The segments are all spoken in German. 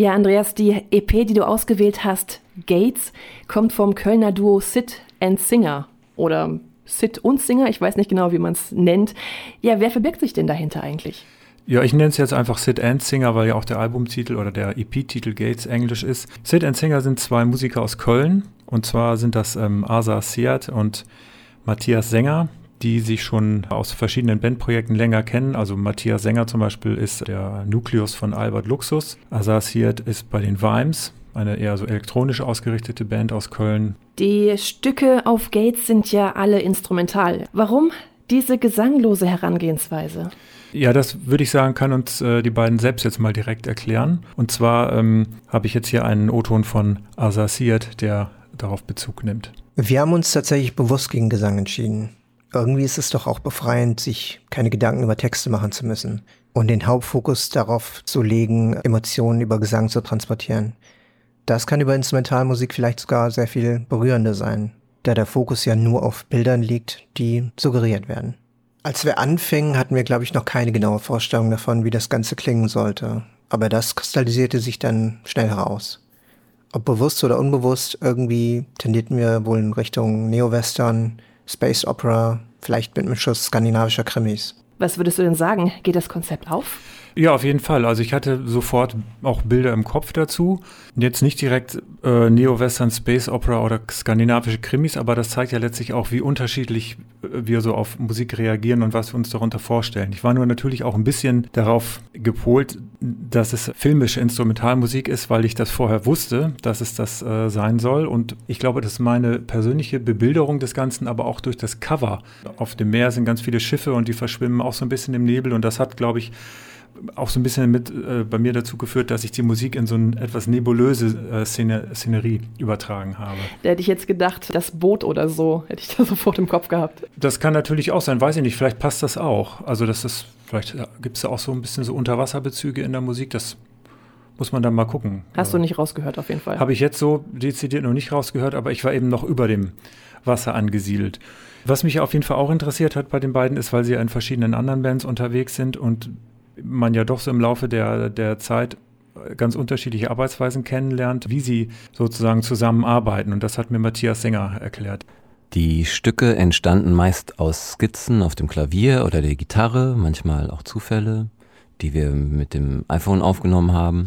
Ja, Andreas, die EP, die du ausgewählt hast, Gates, kommt vom Kölner Duo Sid and Singer oder Sid und Singer, ich weiß nicht genau, wie man es nennt. Ja, wer verbirgt sich denn dahinter eigentlich? Ja, ich nenne es jetzt einfach Sid and Singer, weil ja auch der Albumtitel oder der EP-Titel Gates englisch ist. Sid and Singer sind zwei Musiker aus Köln, und zwar sind das Asa Siad und Matthias Sänger, die sich schon aus verschiedenen Bandprojekten länger kennen. Also Matthias Sänger zum Beispiel ist der Nukleus von Albert Luxus. Asa Siad ist bei den Vimes, eine eher so elektronisch ausgerichtete Band aus Köln. Die Stücke auf Gates sind ja alle instrumental. Warum diese gesanglose Herangehensweise? Ja, das würde ich sagen, kann uns die beiden selbst jetzt mal direkt erklären. Und zwar habe ich jetzt hier einen O-Ton von Asa Siad, der darauf Bezug nimmt. Wir haben uns tatsächlich bewusst gegen Gesang entschieden. Irgendwie ist es doch auch befreiend, sich keine Gedanken über Texte machen zu müssen und den Hauptfokus darauf zu legen, Emotionen über Gesang zu transportieren. Das kann über Instrumentalmusik vielleicht sogar sehr viel berührender sein, da der Fokus ja nur auf Bildern liegt, die suggeriert werden. Als wir anfingen, hatten wir, glaube ich, noch keine genaue Vorstellung davon, wie das Ganze klingen sollte. Aber das kristallisierte sich dann schnell heraus. Ob bewusst oder unbewusst, irgendwie tendierten wir wohl in Richtung Neo-Western, Space Opera, vielleicht mit einem Schuss skandinavischer Krimis. Was würdest du denn sagen? Geht das Konzept auf? Ja, auf jeden Fall. Also ich hatte sofort auch Bilder im Kopf dazu. Jetzt nicht direkt Neo-Western, Space Opera oder skandinavische Krimis, aber das zeigt ja letztlich auch, wie unterschiedlich wir so auf Musik reagieren und was wir uns darunter vorstellen. Ich war nur natürlich auch ein bisschen darauf gepolt, dass es filmische Instrumentalmusik ist, weil ich das vorher wusste, dass es das sein soll. Und ich glaube, das ist meine persönliche Bebilderung des Ganzen, aber auch durch das Cover. Auf dem Meer sind ganz viele Schiffe und die verschwimmen auch so ein bisschen im Nebel. Und das hat, glaube ich, auch so ein bisschen bei mir dazu geführt, dass ich die Musik in so eine etwas nebulöse Szenerie übertragen habe. Da hätte ich jetzt gedacht, das Boot oder so, hätte ich da sofort im Kopf gehabt. Das kann natürlich auch sein, weiß ich nicht, vielleicht passt das auch. Also vielleicht gibt es da auch so ein bisschen so Unterwasserbezüge in der Musik, das muss man dann mal gucken. Hast du nicht rausgehört auf jeden Fall? Habe ich jetzt so dezidiert noch nicht rausgehört, aber ich war eben noch über dem Wasser angesiedelt. Was mich auf jeden Fall auch interessiert hat bei den beiden ist, weil sie ja in verschiedenen anderen Bands unterwegs sind und man ja doch so im Laufe der Zeit ganz unterschiedliche Arbeitsweisen kennenlernt, wie sie sozusagen zusammenarbeiten. Und das hat mir Matthias Sänger erklärt. Die Stücke entstanden meist aus Skizzen auf dem Klavier oder der Gitarre, manchmal auch Zufälle, die wir mit dem iPhone aufgenommen haben.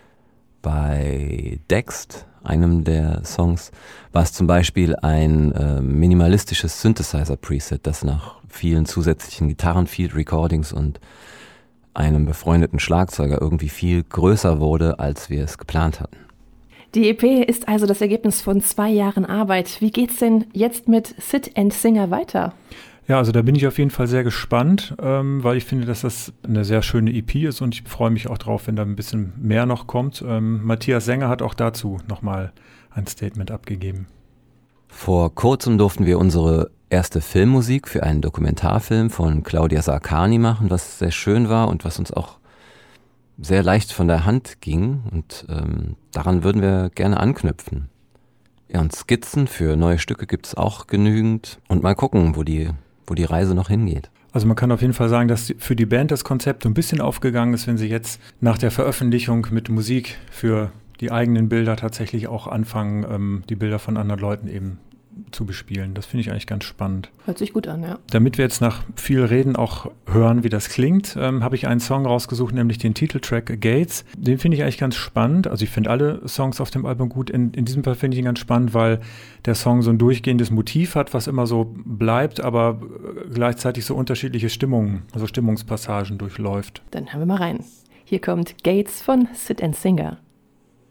Bei Dext, einem der Songs, war es zum Beispiel ein minimalistisches Synthesizer-Preset, das nach vielen zusätzlichen Gitarren-Field-Recordings und einem befreundeten Schlagzeuger irgendwie viel größer wurde, als wir es geplant hatten. Die EP ist also das Ergebnis von 2 Jahren Arbeit. Wie geht's denn jetzt mit Sid and Singer weiter? Ja, also da bin ich auf jeden Fall sehr gespannt, weil ich finde, dass das eine sehr schöne EP ist und ich freue mich auch drauf, wenn da ein bisschen mehr noch kommt. Matthias Sänger hat auch dazu nochmal ein Statement abgegeben. Vor kurzem durften wir unsere erste Filmmusik für einen Dokumentarfilm von Claudia Sarkani machen, was sehr schön war und was uns auch sehr leicht von der Hand ging. Und daran würden wir gerne anknüpfen. Ja, und Skizzen für neue Stücke gibt es auch genügend. Und mal gucken, wo die Reise noch hingeht. Also man kann auf jeden Fall sagen, dass für die Band das Konzept so ein bisschen aufgegangen ist, wenn sie jetzt nach der Veröffentlichung mit Musik für die eigenen Bilder tatsächlich auch anfangen, die Bilder von anderen Leuten eben zu bespielen. Das finde ich eigentlich ganz spannend. Hört sich gut an, ja. Damit wir jetzt nach viel Reden auch hören, wie das klingt, habe ich einen Song rausgesucht, nämlich den Titeltrack Gates. Den finde ich eigentlich ganz spannend. Also ich finde alle Songs auf dem Album gut. In diesem Fall finde ich ihn ganz spannend, weil der Song so ein durchgehendes Motiv hat, was immer so bleibt, aber gleichzeitig so unterschiedliche Stimmungen, also Stimmungspassagen durchläuft. Dann hören wir mal rein. Hier kommt Gates von Sid and Singer.